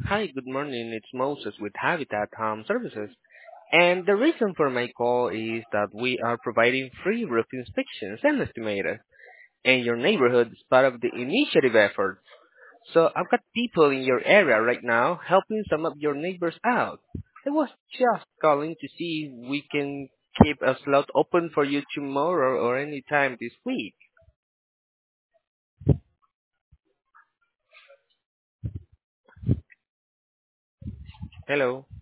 Hi, good morning. It's Moses with Habitat Home Services. And the reason for my call is that we are providing free roof inspections and estimators in your neighborhood as part of the initiative effort. So I've got people in your area right now helping some of your neighbors out. I was just calling to see if we can keep a slot open for you tomorrow or any time this week. Hello.